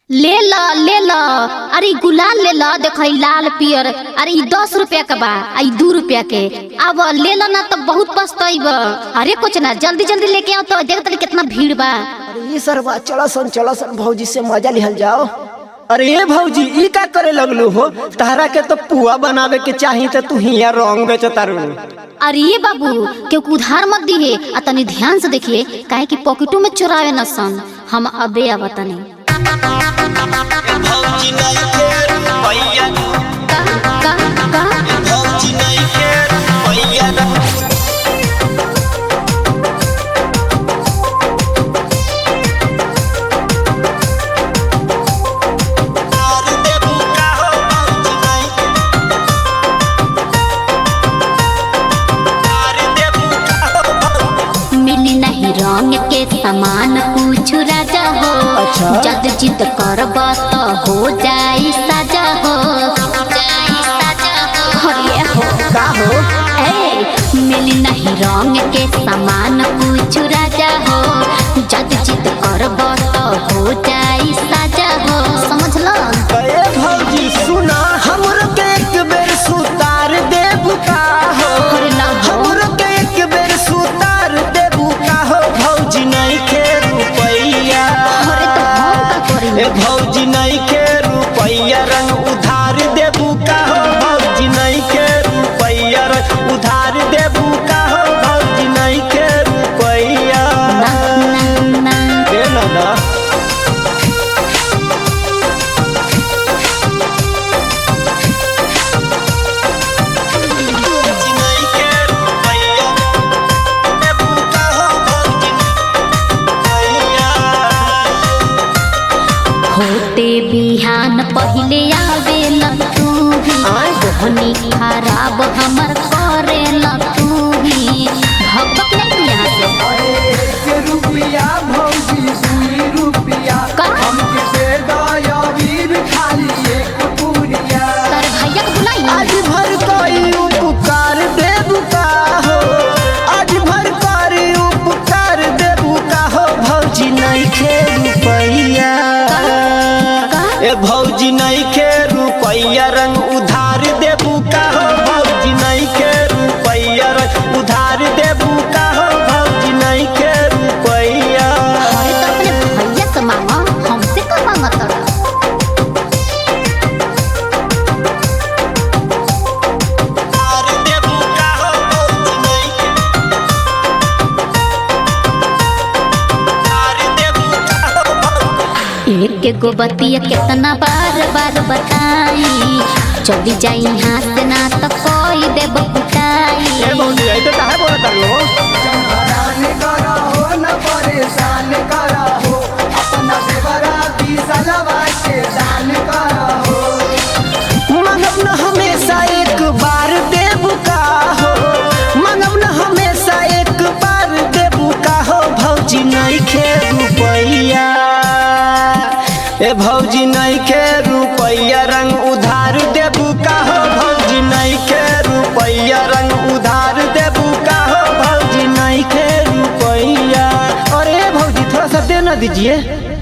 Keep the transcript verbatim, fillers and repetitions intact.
ले ला ले ला। अरे गुलाल ले ला, देखो लाल पियर। अरे दस रुपया का बा, आई दो रुपया के। अब ले ला ना तो बहुत पछताइब। अरे कुछ ना, जल्दी जल्दी लेके आओ तो देख तनी कितना भीड़ बा। अरे ये सरवा चला सन चला सन भौजी से मजा लिहल जाओ। अरे ये भौजी ई का करे लगलू हो? तारा के तो पुआ बनावे के चाहिए तो तू हिया रंग बेचतारू। अरे ये बाबू क्यों उधार मत दिए, आ तनी ध्यान से देखिए काहे कि पॉकेटों में चुरावे न सन। हम अबे आवतनी। भौजी नहीं के रुपैया का का का भौजी नहीं के रुपैया तार देबू का हो भौजी नहीं तार देबू का हो। मिली नहीं रंग के सामान कुछ राजा हो। अच्छा। जद जिद करब तो हो जाई साजा हो। जाई साजा हो। अरे हो का हो? ए मिली नहीं रंग के सामान कुछ राजा हो। जद जिद करब तो हो जाई साजा हो। समझ लो। ए भौजी सुना, हमरो के एक बेर सुतार देबू का हो? अरे ना हो। हमरो के एक बेर सुतार देबू का हो? भौजी नहीं के रुपैया। अरे तो हम का करी? ए भौजी नहीं के रुपैया रंग उधार देबू का हो? भौजी नहीं के रुपैया रंग उधार देबू का हो? भौजी नहीं के रुपैया ना ना ना। दे ना ना। भौजी नहीं के रुपैया देबू का हो भौजी रुपैया। होते बिहान पहले आवेला तू ही। आय कोहनी खराब हमर करेला तू ही। भगवत नहीं तू यहाँ से। एक रुपया भौजी दुई रुपया का? हमके से दया वीर खाली एक पुरिया। तारे भैया को बुलाई। आज भर कोई उपकार देबू का हो? आज भर कोई उपकार देबू का हो? भौजी नहीं के रुपैया। ए भौजी नहीं के रुपैया रंग उधार देबू का हो? भौजी नहीं के रुपैया रंग उधार देबू का हो? भौजी नहीं के रुपैया। अरे तो अपने भैया से मांगा, हमसे का मांगा तोरा? तार देबू का हो भौजी नहीं तार देबू का हो भौजी। एक गो बतिया कितना बार बार बताई। चली जाई यहाँ से ना तो कोई देब कुटाई। ए भौजी ऐसे काहे बोलत तारू? हैरान करा हो न परेशान करा हो, अपना देवरा दी सलवा के दान करा हो। मांगब न हमेशा एक बार देबू का हो? मांगब न हमेशा एक बार देबू का हो? भौजी नहीं के रुपैया। ए भौजी नहीं के रुपैया रंग उधार देबू का हो? भौजी नहीं के रुपैया रंग उधार देबू का हो? भौजी नहीं के रुपैया। अरे भौजी थोड़ा सा दे ना दीजिए।